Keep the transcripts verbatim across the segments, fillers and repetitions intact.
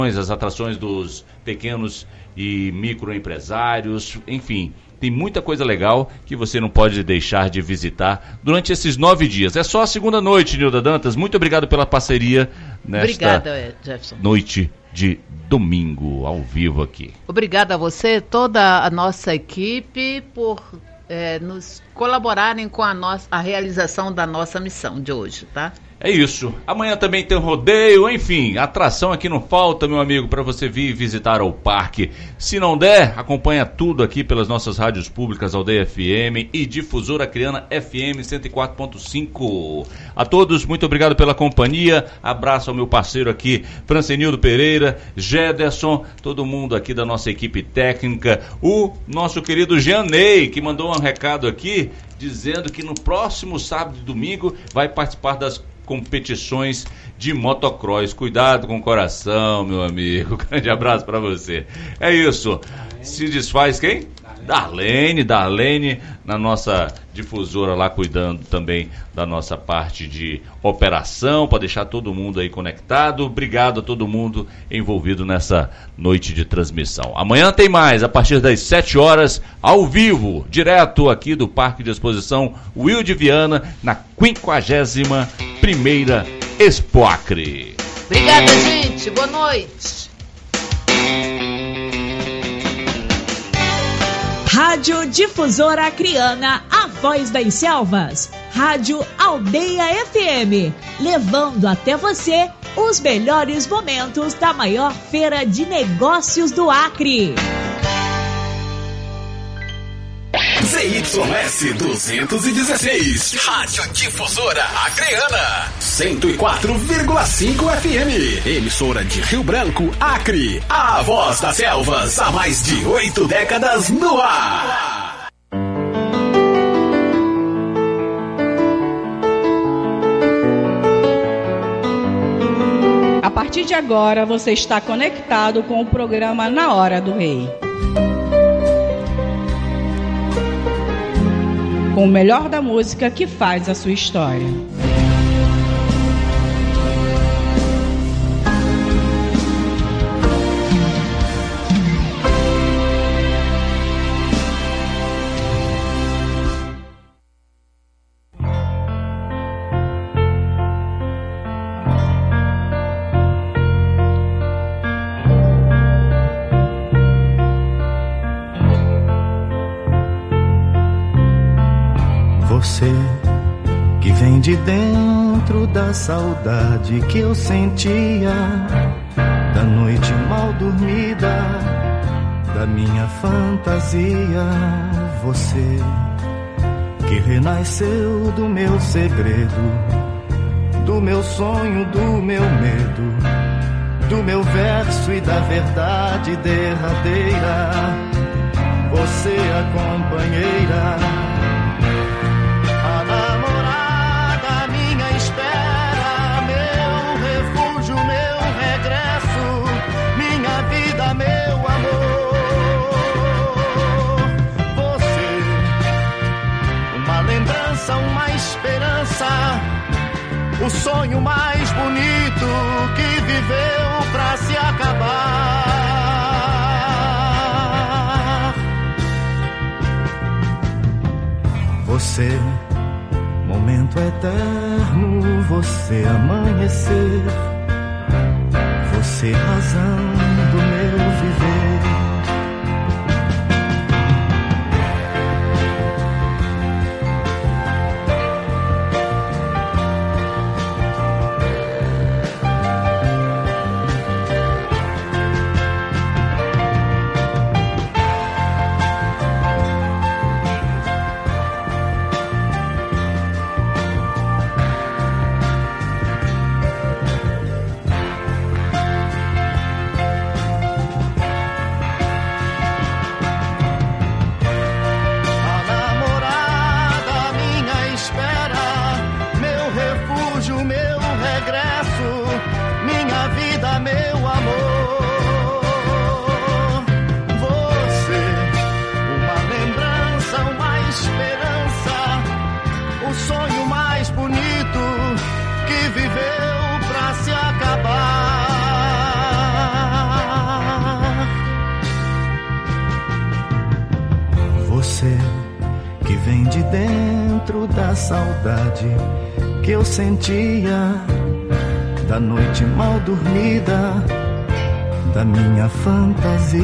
as atrações dos pequenos e microempresários, enfim, tem muita coisa legal que você não pode deixar de visitar durante esses nove dias. É só a segunda noite, Nilda Dantas. Muito obrigado pela parceria nesta Obrigada, Jefferson. Noite de domingo, ao vivo aqui. Obrigada a você, toda a nossa equipe, por é, nos colaborarem com a, nossa, a realização da nossa missão de hoje, tá? É isso. Amanhã também tem rodeio, enfim, atração aqui não falta, meu amigo, para você vir visitar o parque. Se não der, acompanha tudo aqui pelas nossas rádios públicas, Aldeia F M e Difusora Acreana F M cento e quatro ponto cinco. A todos, muito obrigado pela companhia. Abraço ao meu parceiro aqui, Francenildo Pereira, Gederson, todo mundo aqui da nossa equipe técnica, o nosso querido Jeanei, que mandou um recado aqui, dizendo que no próximo sábado e domingo vai participar das competições de motocross. Cuidado com o coração, meu amigo. Grande abraço para você. É isso. Se desfaz quem? Darlene, Darlene, na nossa difusora lá, cuidando também da nossa parte de operação, para deixar todo mundo aí conectado. Obrigado a todo mundo envolvido nessa noite de transmissão. Amanhã tem mais, a partir das sete horas, ao vivo, direto aqui do Parque de Exposição Will de Viana, na quinquagésima primeira Expo Acre. Obrigada, gente. Boa noite. Rádio Difusora Acreana, a voz das selvas. Rádio Aldeia F M, levando até você os melhores momentos da maior feira de negócios do Acre. Z Y S duzentos e dezesseis, Rádio Difusora Acreana, cento e quatro vírgula cinco F M, emissora de Rio Branco, Acre, a voz das selvas, há mais de oito décadas no ar. A partir de agora, você está conectado com o programa Na Hora do Rei. Com o melhor da música que faz a sua história. Você que vem de dentro da saudade que eu sentia, da noite mal dormida, da minha fantasia. Você que renasceu do meu segredo, do meu sonho, do meu medo, do meu verso e da verdade derradeira. Você a companheira, meu amor, você, uma lembrança, uma esperança, o sonho mais bonito que viveu pra se acabar. Você, momento eterno, você amanhecer, você razão do meu viver. saudade que eu sentia da noite mal dormida, da minha fantasia.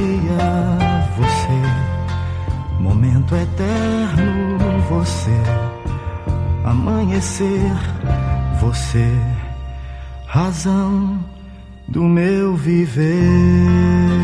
Você, momento eterno, você, amanhecer, você, razão do meu viver.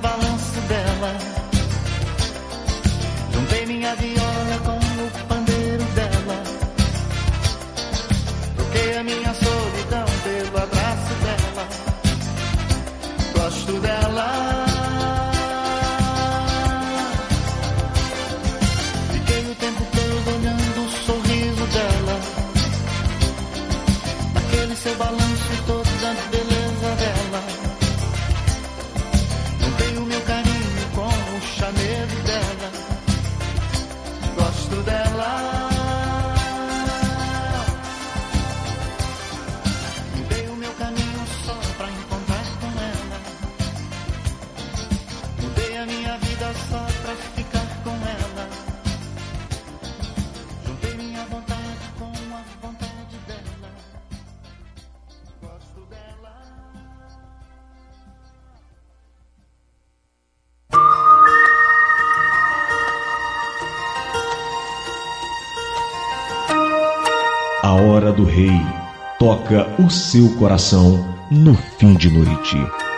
minha viola com o pandeiro a minha solidão pelo abraço dela. Gosto dela. Fiquei o tempo todo olhando o sorriso dela, aquele seu balanço e toda a beleza dela. Juntei o meu carinho com o chamego dela. Gosto dela. Mudei o meu caminho só pra encontrar com ela. Mudei a minha vida só pra ficar com ela. Juntei minha vontade com a vontade dela. Gosto dela. A Hora do Rei toca o seu coração no fim de noite.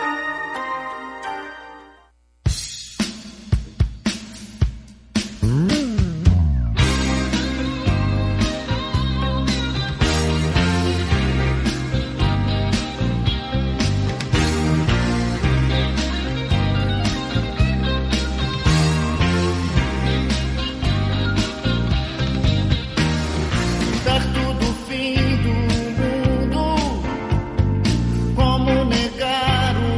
Perto do fim do mundo, como negar o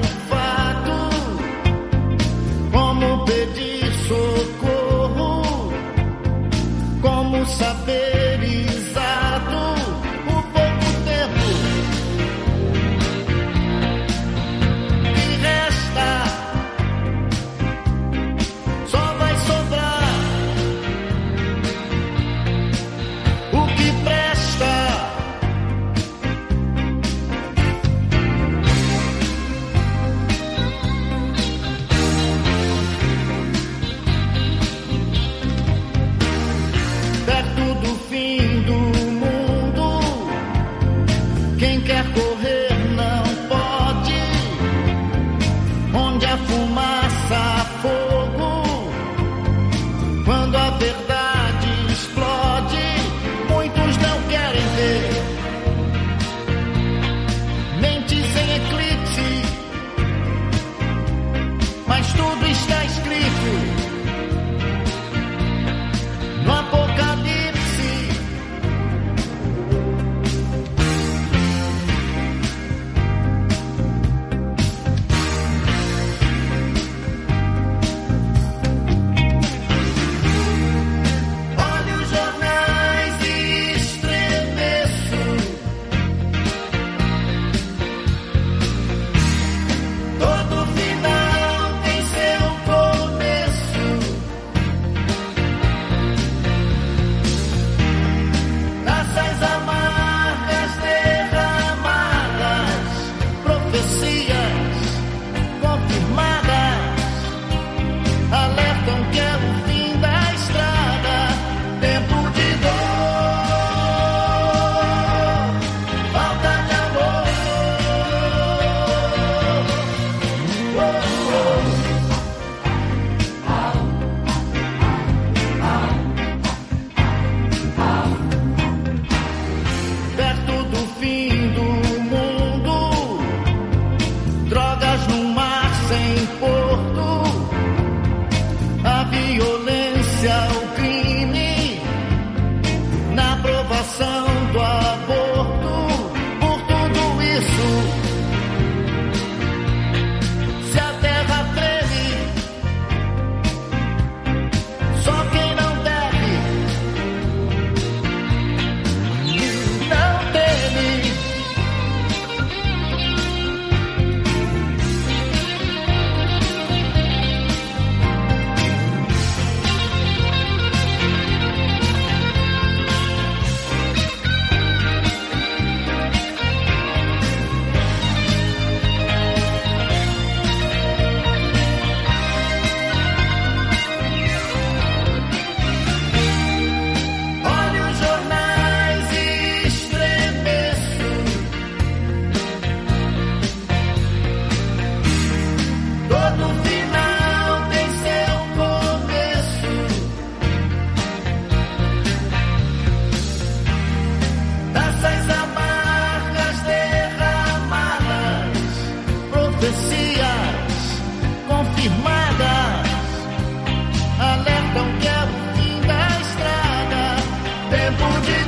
profecias confirmadas alertam que é o fim da estrada, tempo de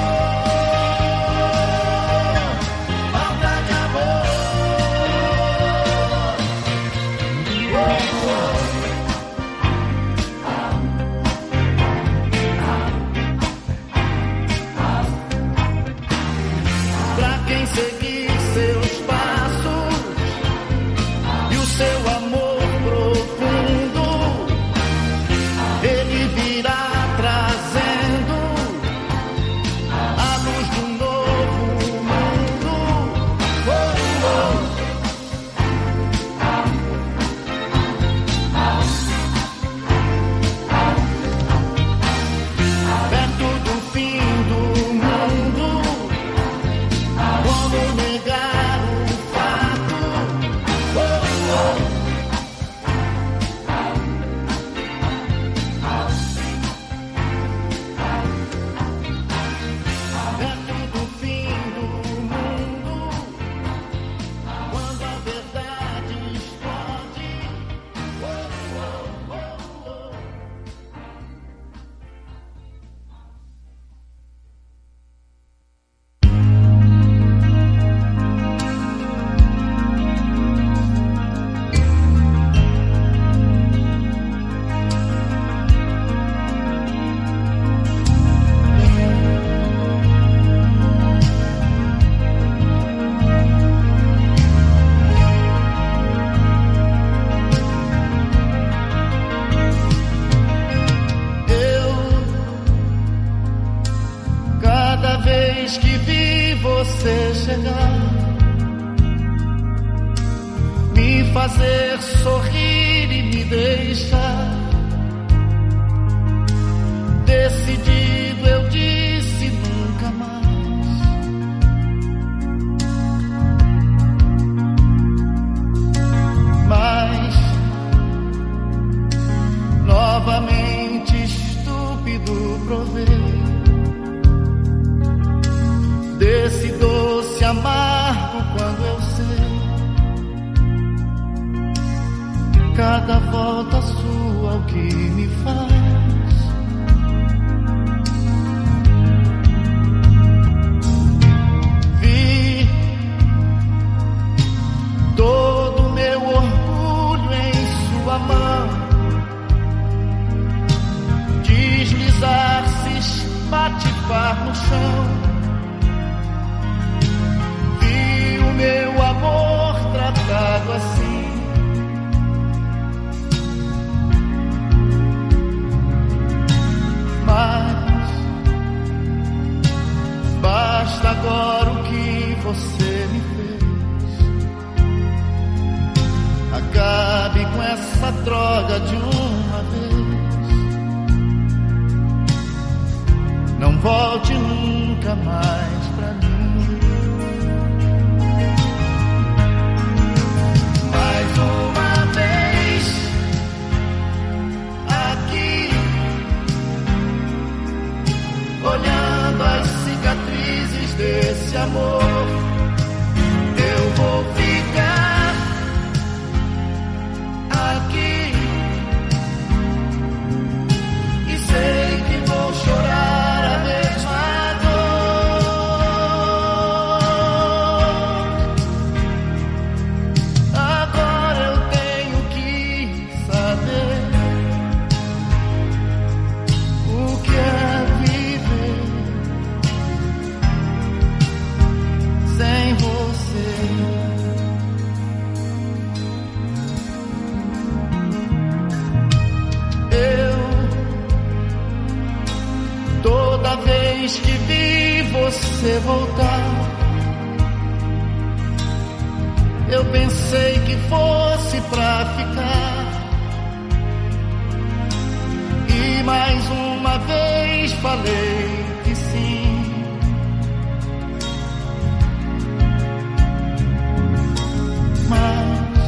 dor, falta de amor. Oh, oh. Pra quem seguir seus passos e o seu amor profundo, ele virá trazendo a luz do novo mundo. Oh, oh. Perto do fim do mundo, como negar o fato? Oh, oh. Perto do fim do mundo, quando a verdade explode. Oh, oh, oh, oh. Eu, cada vez que vi você chegar, me fazer sorrir e me deixar decidido, eu disse nunca mais. Mas novamente estúpido provei desse doce amargo quando eu sei cada volta sua o que me faz. Vi todo meu orgulho em sua mão deslizar-se, espatifar no chão. Vi o meu amor tratado assim. Mas basta agora o que você me fez. Acabe com essa droga de uma vez. Não volte nunca mais pra mim. Mais uma vez aqui, olhando as cicatrizes desse amor, eu vou ficar aqui e sei que vou chorar a mesma dor. Agora eu tenho que saber o que é viver sem você. Eu, toda vez que vi você voltar, eu pensei que fosse pra ficar. E mais uma vez falei que sim. Mas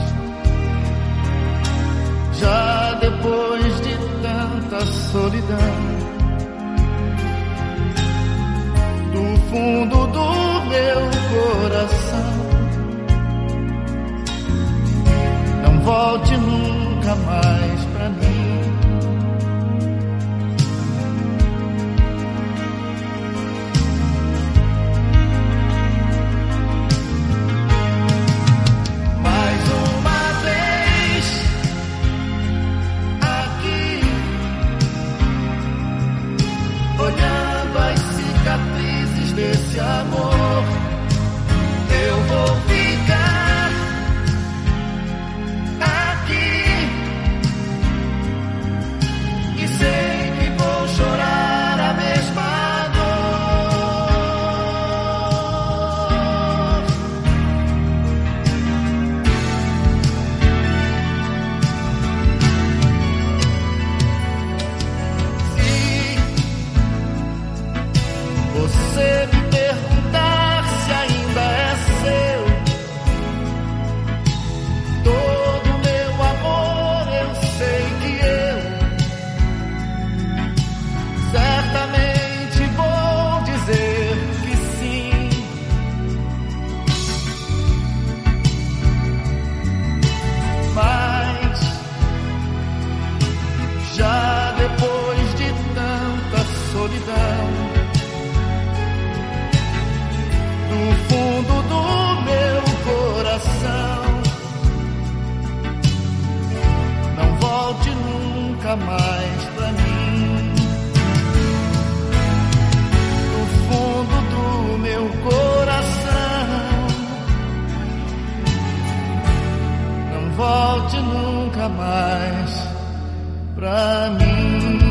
já depois de tanta solidão, do fundo do meu coração, não volte nunca mais pra mim. Mais uma vez aqui, olhando as cicatrizes desse amor, eu vou ficar aqui e sei que vou chorar a mesma dor. Se você me perguntar se ainda é seu todo meu amor, eu sei que eu certamente vou dizer que sim. Mas já depois de tanta solidão, do fundo do meu coração, não volte nunca mais pra mim. Do fundo do meu coração, não volte nunca mais pra mim.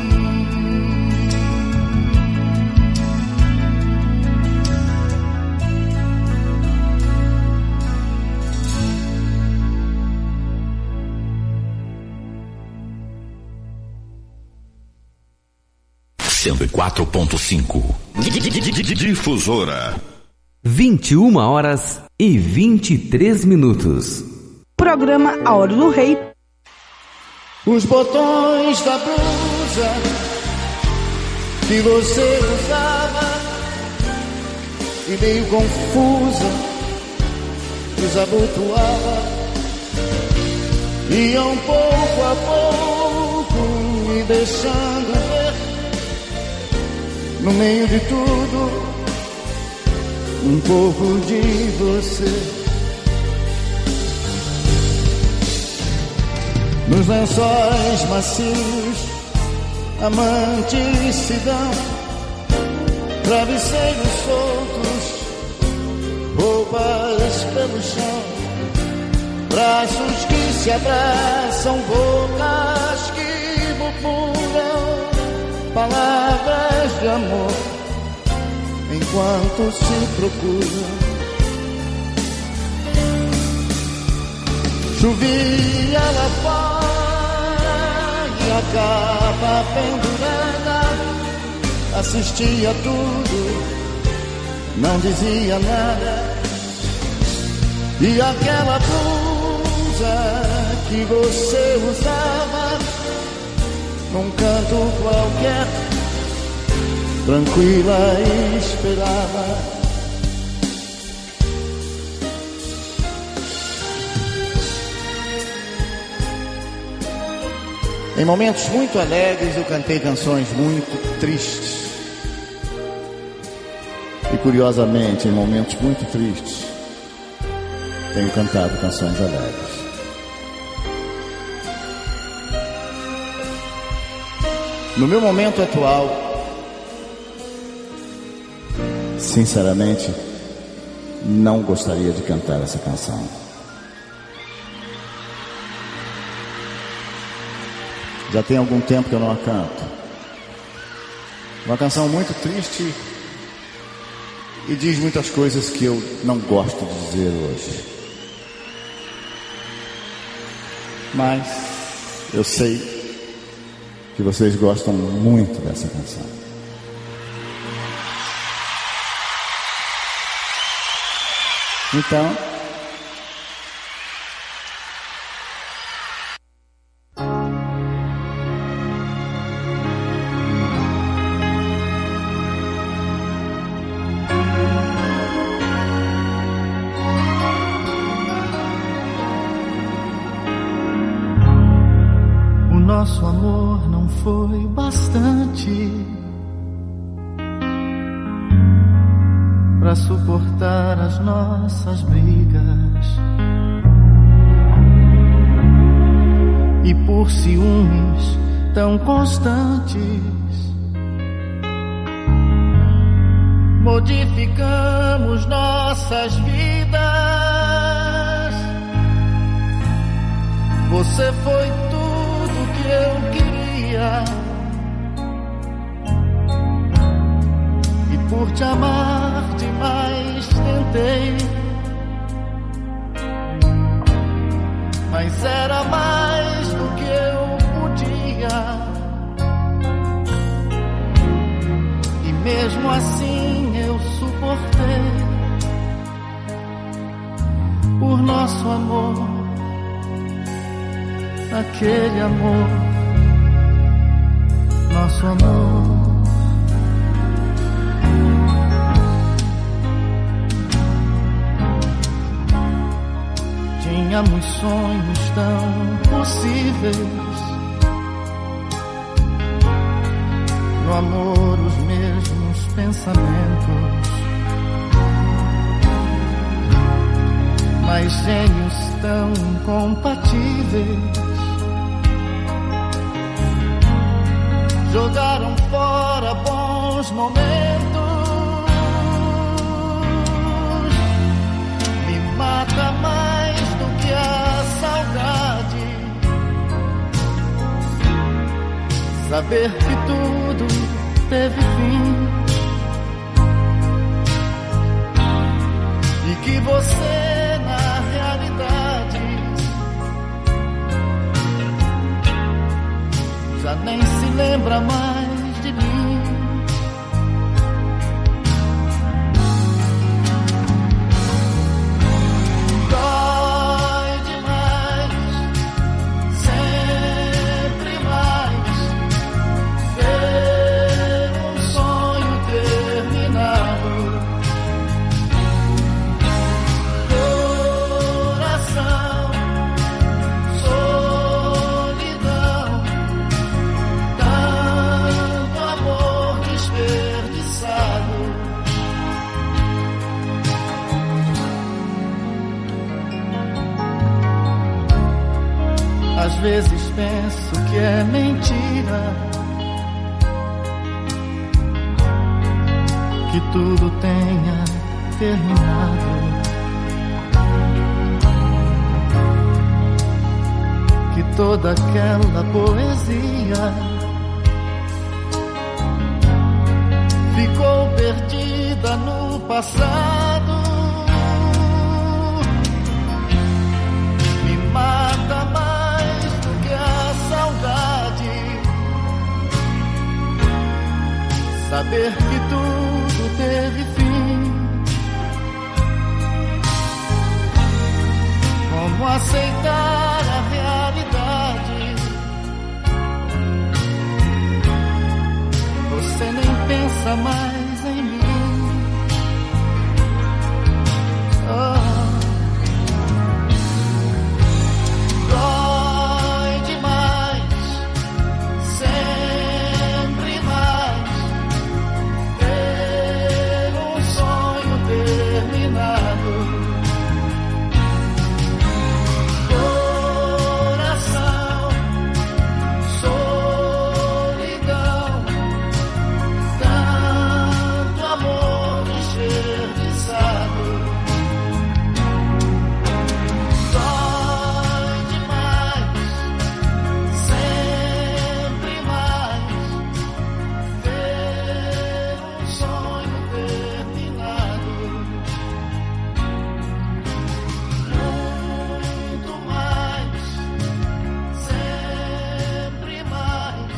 cento e quatro ponto cinco. Difusora. vinte e uma horas e vinte e três minutos. Programa A Hora do Rei. Os botões da blusa que você usava e meio confusa desabotoava, iam pouco a pouco me deixando ver, no meio de tudo, um pouco de você. Nos lençóis macios, a manticidão, travesseiros soltos, roupas pelo chão, braços que se abraçam, bocas que murmuram palavras de amor enquanto se procuram. Chovia lá fora e a capa pendurada, assistia tudo, não dizia nada. E aquela blusa que você usava num canto qualquer, tranquila, esperava. Em momentos muito alegres eu cantei canções muito tristes. E curiosamente, em momentos muito tristes, tenho cantado canções alegres. No meu momento atual, sinceramente, não gostaria de cantar essa canção. Já tem algum tempo que eu não a canto. Uma canção muito triste e diz muitas coisas que eu não gosto de dizer hoje. Mas eu sei que vocês gostam muito dessa canção. Então, nosso amor não foi bastante pra suportar as nossas brigas, e por ciúmes tão constantes modificamos nossas vidas. Você foi tudo que eu queria, e por te amar demais tentei, mas era mais do que eu podia, e mesmo assim eu suportei. Por nosso amor, aquele amor, nosso amor. Tínhamos sonhos tão possíveis, no amor os mesmos pensamentos, mas gênios tão incompatíveis jogaram fora bons momentos. Me mata mais do que a saudade saber que tudo teve fim, e que você na realidade já nem se lembra mais de mim. Dói demais, sempre mais, ver um sonho terminado. Coração, solidão, tanto amor desperdiçado. Às vezes penso que é mentira, que tudo tenha terminado, que toda aquela poesia ficou perdida no passado. Me mata mais do que a saudade saber que tudo teve fim. Como aceitar a realidade? Você nem pensa mais em mim. Oh. Dói demais, sempre mais, ver um sonho terminado. Coração, solidão, tanto amor desperdiçado. Dói demais, sempre mais, ver um sonho terminado. Muito mais, sempre mais,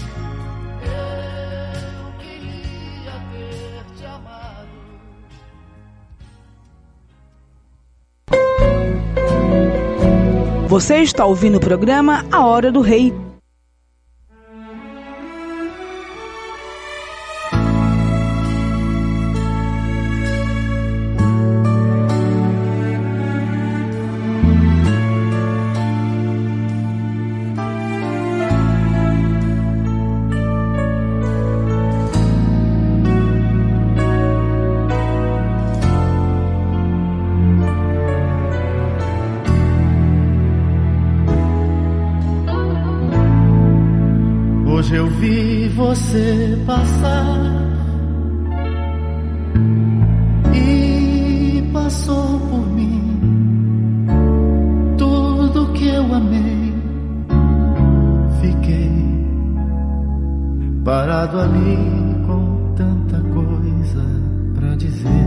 eu queria ter te amado. Você está ouvindo o programa A Hora do Rei. Hoje eu vi você passar e passou por mim tudo que eu amei. Fiquei parado ali com tanta coisa pra dizer.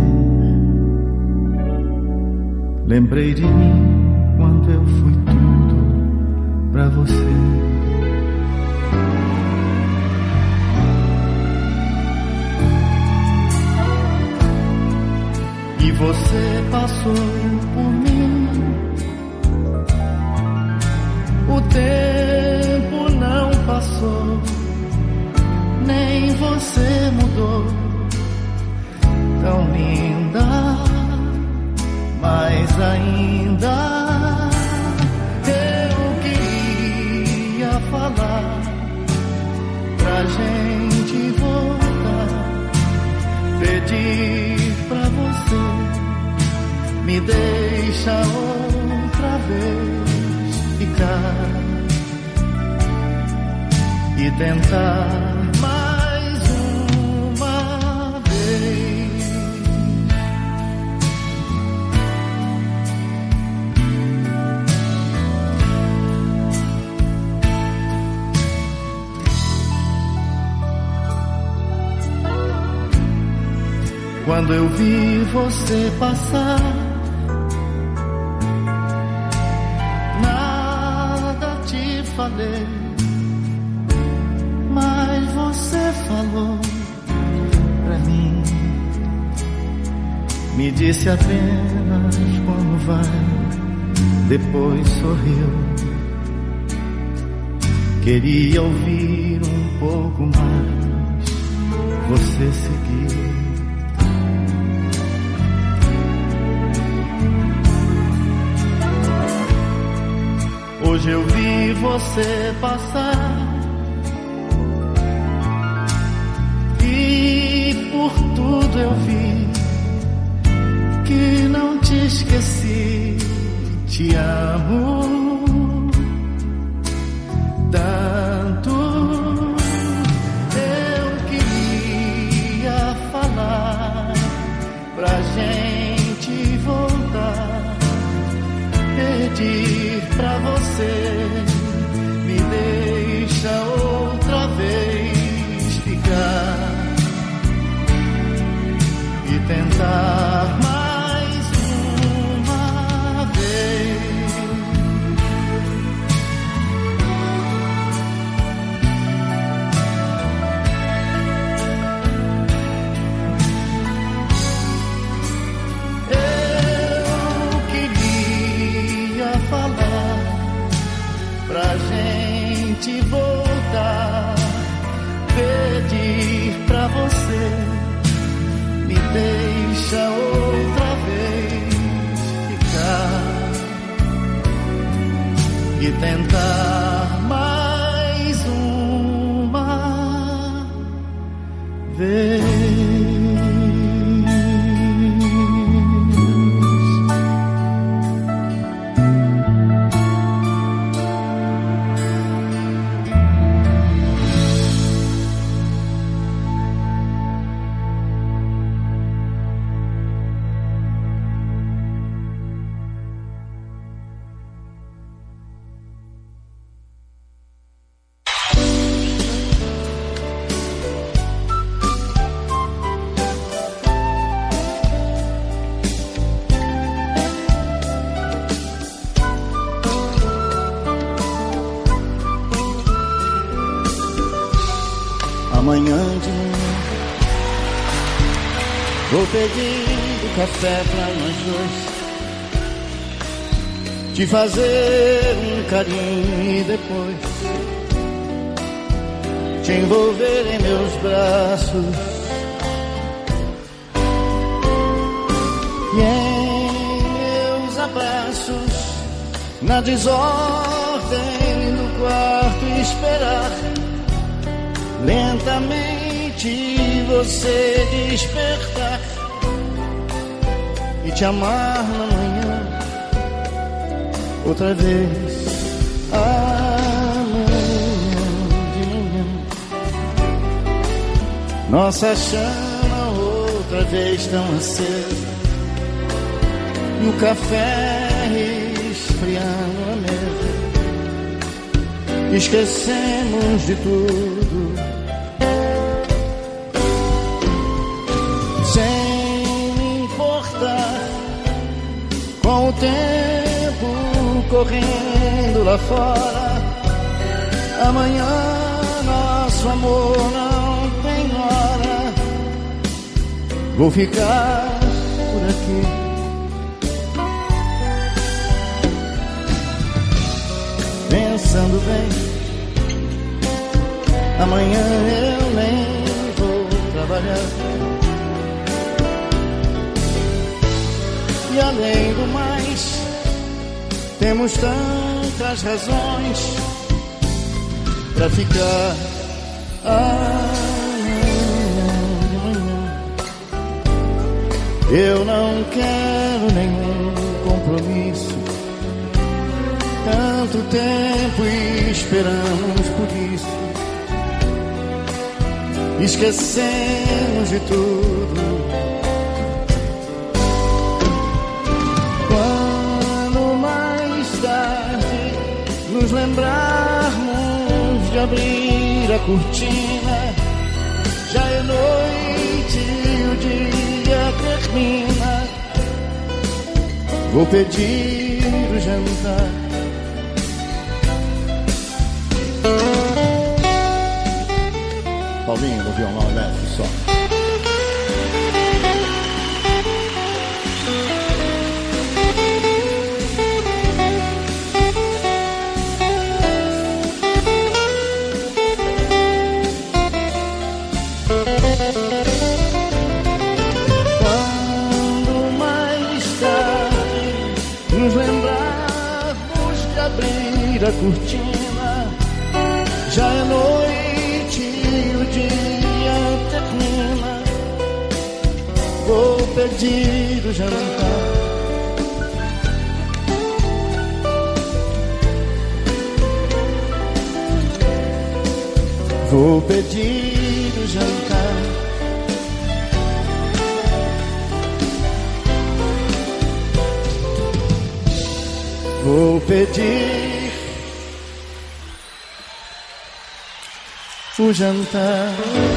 Lembrei de mim quando eu fui tudo pra você. E você passou por mim. O tempo não passou, nem você mudou. Tão linda, mas ainda eu queria falar pra gente voltar, pedir pra você me deixa outra vez ficar e tentar mais uma vez. Quando eu vi você passar, nada te falei, mas você falou pra mim. Me disse apenas como vai, depois sorriu. Queria ouvir um pouco mais, você seguiu. Hoje eu vi você passar e por tudo eu vi que não te esqueci. Te amo tanto. Eu queria falar pra gente voltar, pedir pra você me deixa outra vez ficar e tentar mais uma vez. Eu queria falar pra gente voltar, pedir pra você me deixa outra vez ficar e tentar mais uma vez. Amanhã de manhã vou pedir café pra nós dois, te fazer um carinho e depois te envolver em meus braços e em meus abraços, na desordem do quarto esperar lentamente você despertar e te amar na manhã outra vez. Amanhã de manhã nossa chama outra vez tão acesa, e o café esfriando a mesa, esquecemos de tudo, sem me importar com o tempo correndo lá fora. Amanhã nosso amor não tem hora, vou ficar por aqui, pensando bem. Amanhã eu nem vou trabalhar, e além do mais, temos tantas razões pra ficar. Eu não quero nenhum compromisso, tanto tempo esperamos por isso, esquecemos de tudo. Quando mais tarde nos lembrarmos de abrir a cortina, já é noite e o dia termina, vou pedir o jantar. Paulinho no violão leve só. Quando mais tarde nos lembrarmos de abrir a cortina, já é noite e o dia termina, vou pedir o jantar. Vou pedir o jantar. Vou pedir o jantar.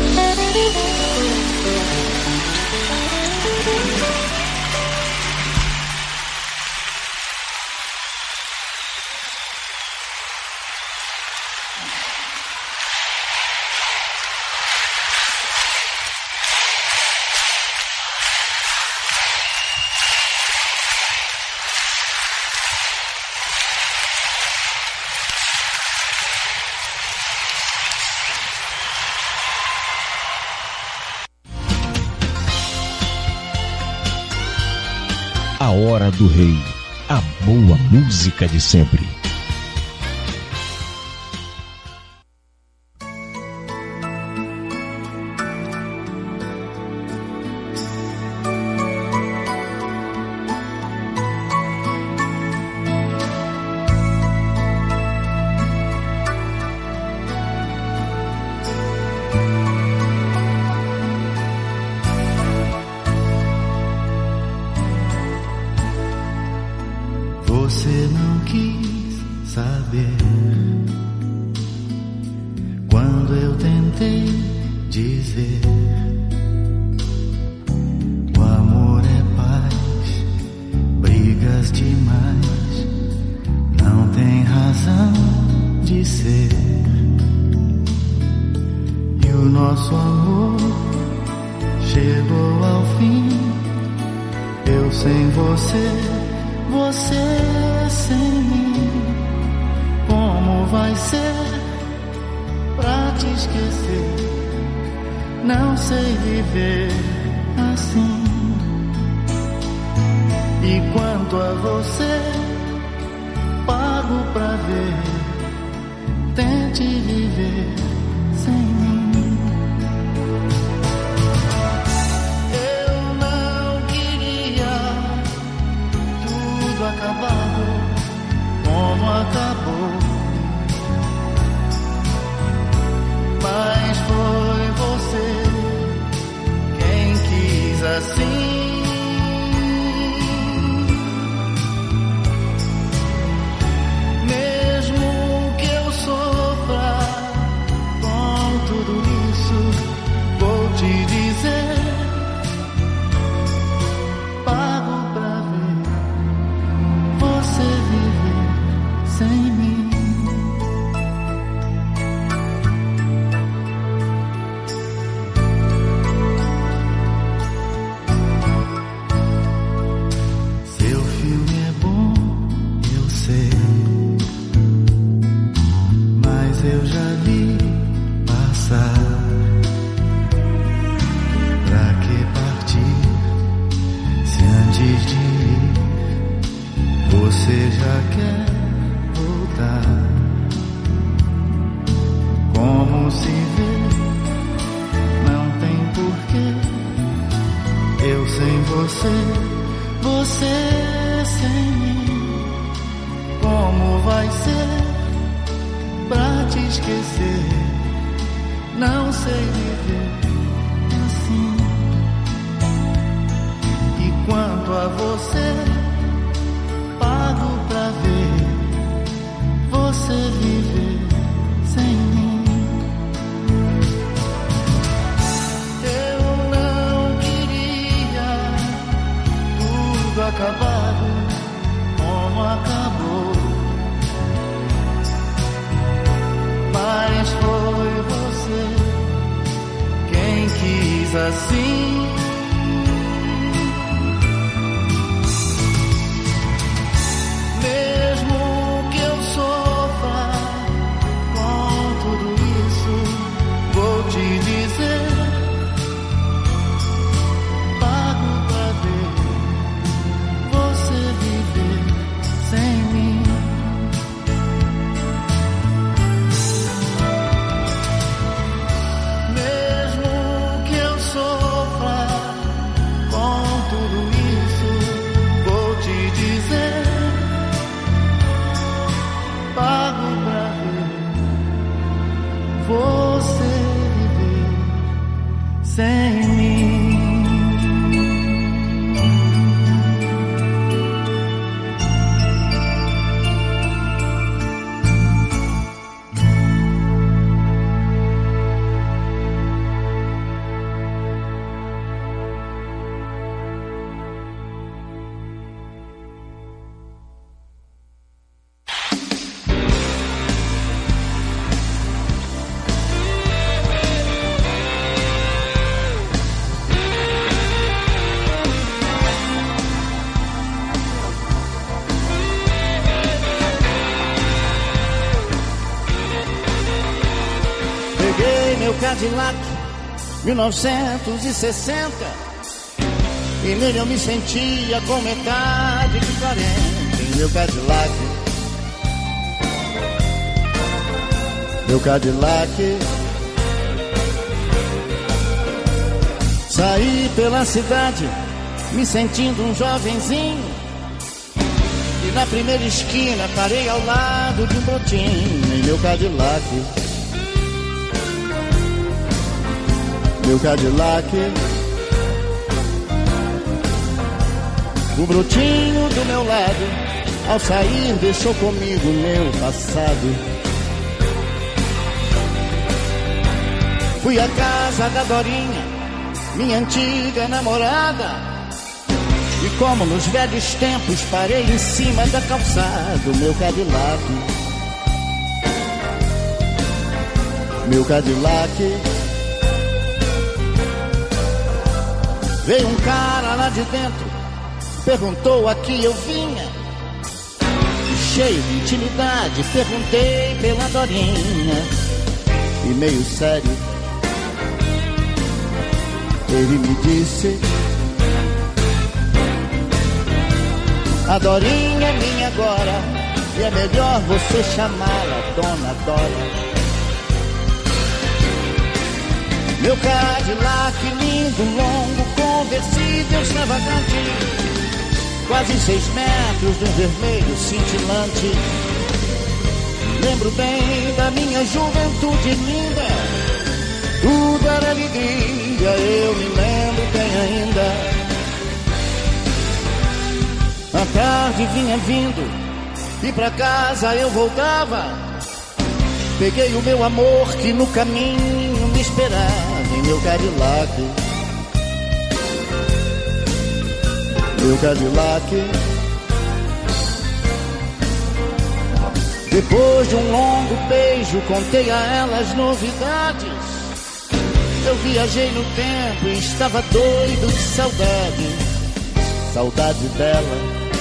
A Hora do Rei, a boa música de sempre. Você não quis saber quando eu tentei dizer: o amor é paz, brigas demais, não tem razão de ser. E o nosso amor chegou ao fim, eu sem você, você sem mim. Como vai ser pra te esquecer? Não sei viver assim. E quanto a você, pago pra ver. Tente viver sem mim. Eu não queria tudo acabado como acabou, mas foi você mim. Seu filme é bom, eu sei, mas eu já vi passar. Pra que partir se antes de ir você já quer voltar? Como se vê, não tem porquê. Eu sem você, você sem mim. Como vai ser pra te esquecer? Não sei viver assim. E quanto a você, pago pra ver você viver sem mim. Eu não queria tudo acabado como acabou, mas foi você quem quis assim. Mesmo que eu sofra com tudo isso, vou te dizer, pago pra ver você viver sem mim. Mesmo que eu sofra com tudo isso, vou te dizer, pago pra ver você viver sem mim. Peguei meu Cadillac mil novecentos e sessenta e nele eu me sentia com metade de quarenta. Em meu Cadillac, meu Cadillac, saí pela cidade me sentindo um jovenzinho, e na primeira esquina parei ao lado de um brotinho. Em meu Cadillac, meu Cadillac, o brotinho do meu lado, ao sair deixou comigo meu passado. Fui à casa da Dorinha, minha antiga namorada, e como nos velhos tempos parei em cima da calçada. Meu Cadillac, meu Cadillac, veio um cara lá de dentro, perguntou a que eu vinha, e cheio de intimidade perguntei pela Dorinha, e meio sério ele me disse: a Dorinha é minha agora, e é melhor você chamá-la Dona Dora. Meu Cadillac lindo, longo, conversível, extravagante, quase seis metros de um vermelho cintilante. Lembro bem da minha juventude linda, tudo era alegria, eu me lembro bem ainda. A tarde vinha vindo e pra casa eu voltava, peguei o meu amor que no caminho me esperava. Em meu Cadillac, meu Cadillac, Depois de um longo beijo, contei a ela as novidades. Eu viajei no tempo e estava doido de saudade. Saudade dela,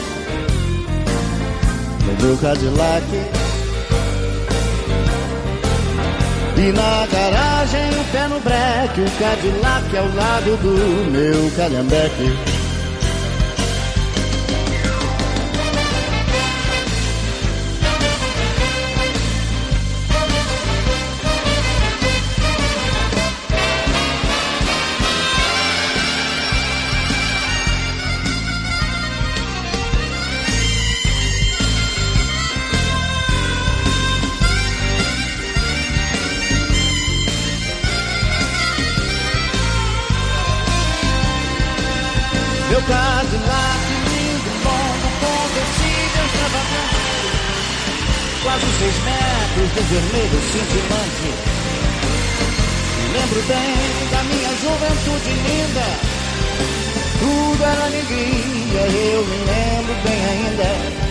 no meu Cadillac. E na garagem, o pé no breque, o Cadillac ao lado do meu calhambeque. Meu Cadillac lindo, longo, conversível, extravagante, quase seis metros de vermelho cintilante. Me lembro bem da minha juventude linda, tudo era alegria, eu me lembro bem ainda.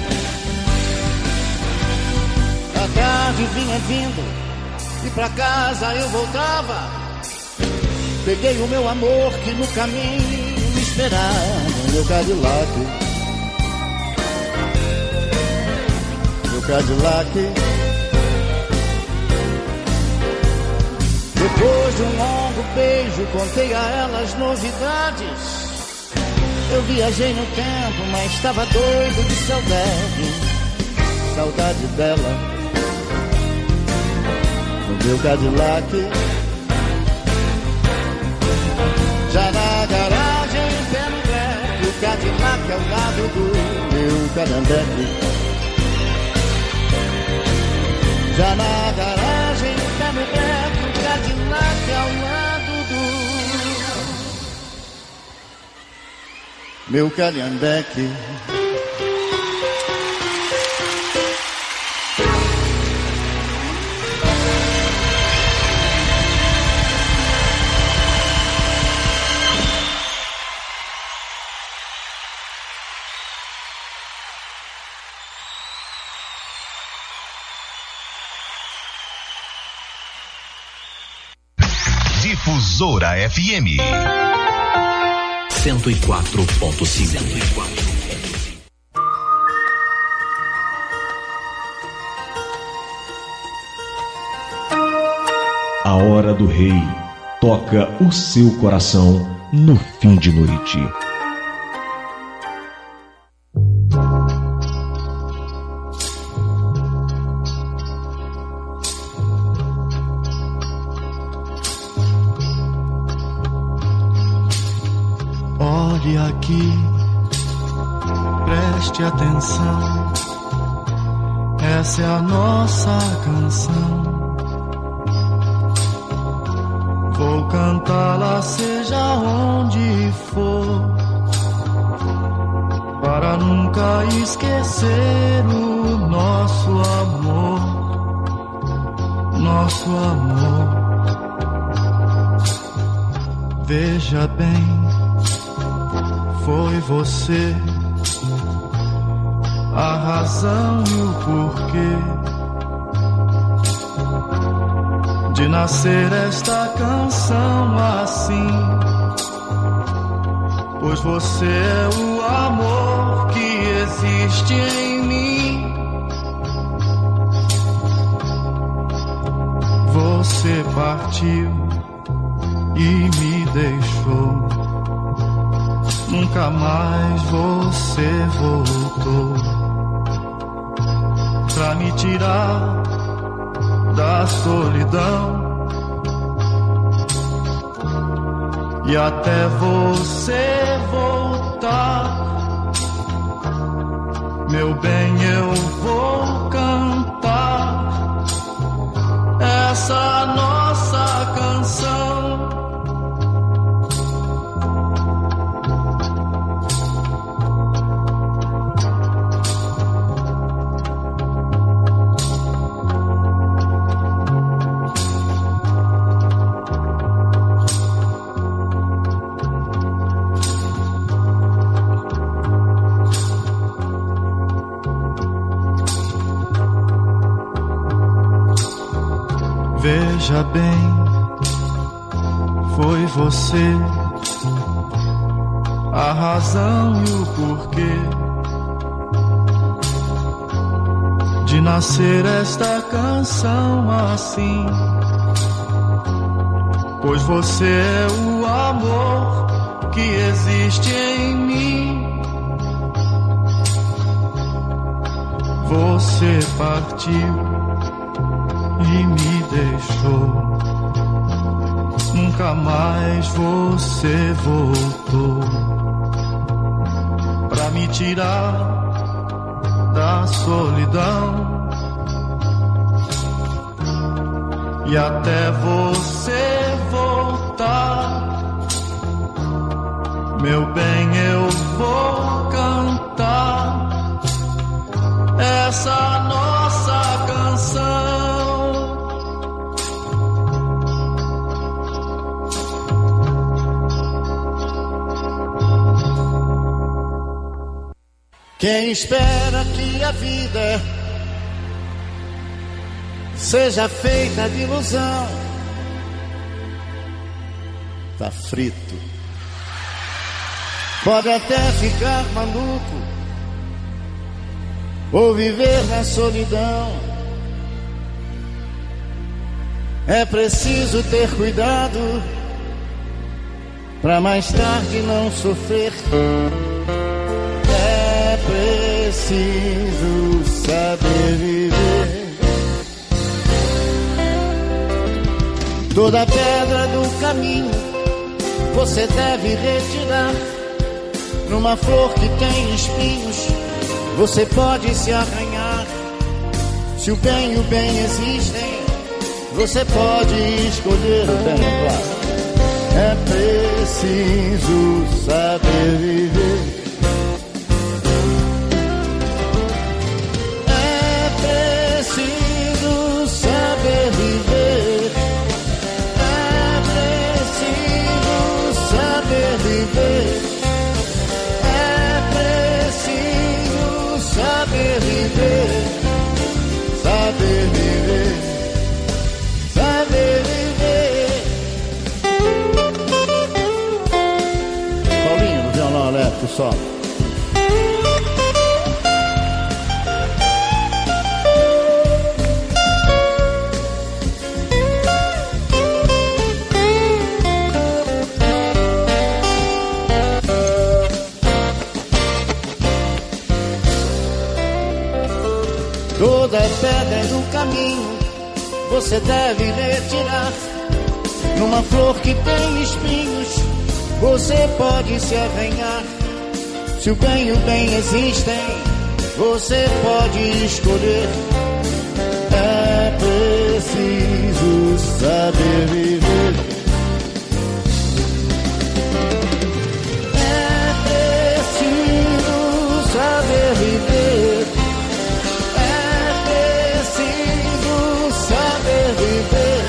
A tarde vinha vindo e pra casa eu voltava. Peguei o meu amor que no caminho no meu Cadillac, meu Cadillac. Depois de um longo beijo, contei a ela as novidades. Eu viajei no tempo, mas estava doido de saudade. Saudade dela, no meu Cadillac. Já na garagem, pé no breque, o Cadillac ao lado do meu calhambeque. Já na garagem, pé no breque, o Cadillac ao lado do meu calhambeque. Difusora F M cento e quatro ponto cinco. A Hora do Rei toca o seu coração no fim de noite. Olhe aqui, preste atenção, essa é a nossa canção. Vou cantá-la seja onde for, para nunca esquecer o nosso amor, nosso amor. Veja bem, foi você a razão e o porquê de nascer esta canção assim, pois você é o amor que existe em mim. Você partiu e me deixou, nunca mais você voltou pra me tirar da solidão. E até você voltar, meu bem, eu vou cantar essa nossa canção. Veja bem, foi você a razão e o porquê de nascer esta canção assim. Pois você é o amor que existe em mim. Você partiu e me deixou. Nunca mais você voltou pra me tirar da solidão. E até você voltar, meu bem, eu vou cantar essa nossa canção. Quem espera que a vida seja feita de ilusão tá frito. Pode até ficar maluco ou viver na solidão. É preciso ter cuidado pra mais tarde não sofrer. É preciso saber viver. Toda pedra do caminho você deve retirar. Numa flor que tem espinhos você pode se arranhar. Se o bem e o bem existem, você pode escolher o bem, claro. É preciso saber viver. É preciso saber viver. É preciso saber viver. É preciso saber viver. Saber viver. Saber viver. Paulinho no violão elétrico só. Toda pedra do caminho você deve retirar. Numa flor que tem espinhos você pode se arranhar. Se o bem e o bem existem, você pode escolher. É preciso saber viver. É preciso saber viver. Saber viver.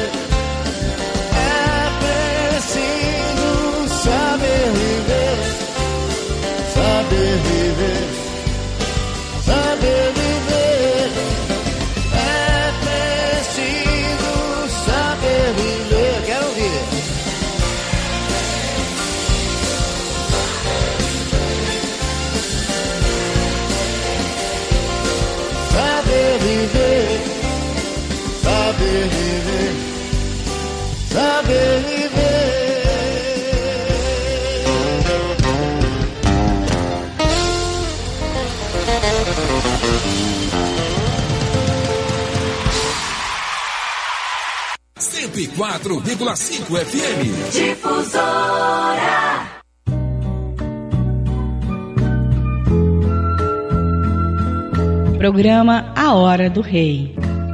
É preciso saber viver. Saber viver. Saber viver. É preciso saber viver. Quero ouvir. Saber viver. Saber viver, saber viver. cento e quatro vírgula cinco F M. Difusora. Programa A Hora do Rei.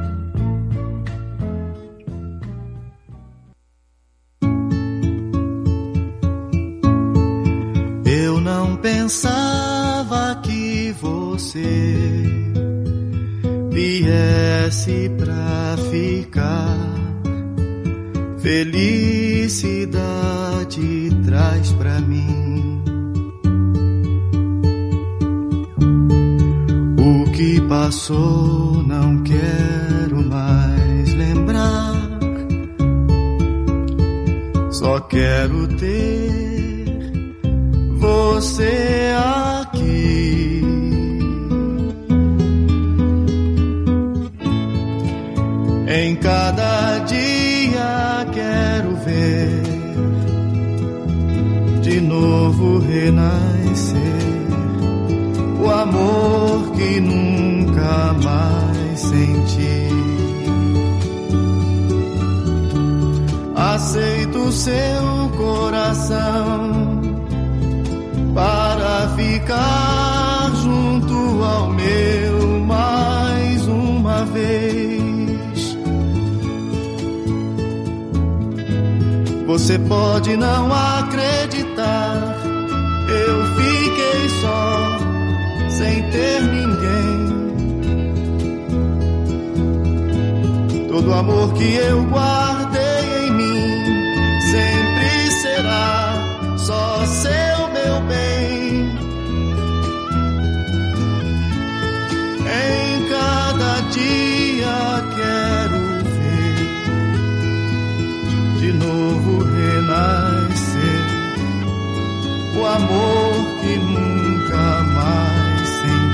Eu não pensava que você viesse pra ficar. Felicidade traz pra mim o que passou, não quero mais lembrar. Só quero ter você aqui. Em cada dia quero ver de novo renascer o amor que nunca mais senti. Aceito seu coração para ficar junto ao meu mais uma vez. Você pode não acreditar, eu fiquei só, sem ter ninguém. Todo o amor que eu guardei em mim sempre será só seu, meu bem. Em cada dia quero ver de novo renascer o amor que nunca mais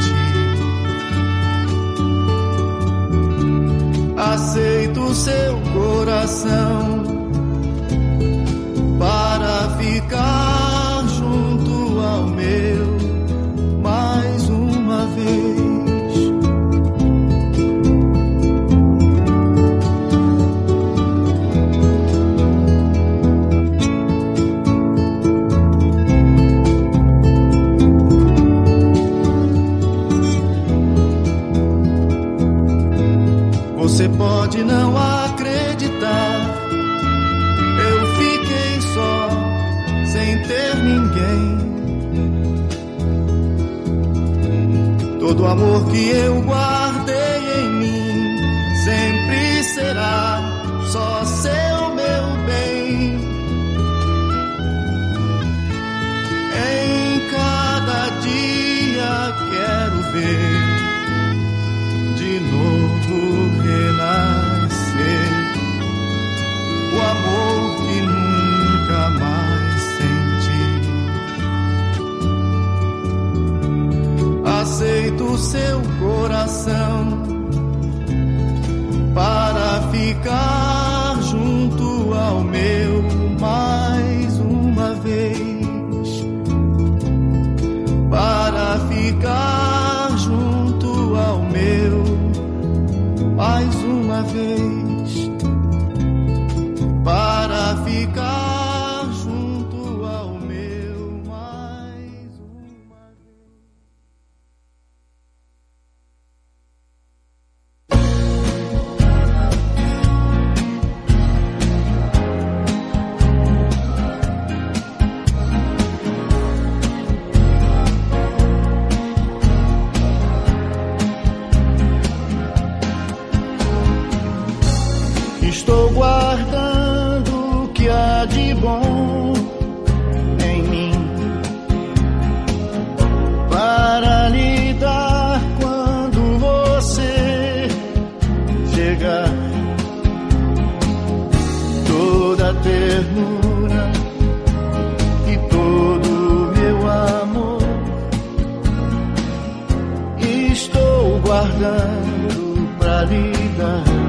senti. Aceito seu coração para ficar junto ao meu mais uma vez. Você pode não acreditar, eu fiquei só, sem ter ninguém. Todo o amor que eu guardei em mim sempre será só seu, meu bem. Em cada dia quero ver de novo renascer o amor que nunca mais senti. Aceito seu coração para ficar junto ao meu mais uma vez. Para ficar junto ao meu mais uma vez, para ficar junto ao meu mais uma Estou guardando o que há de bom em mim para lhe dar quando você chegar. Toda a ternura e todo meu amor estou guardando para lhe dar.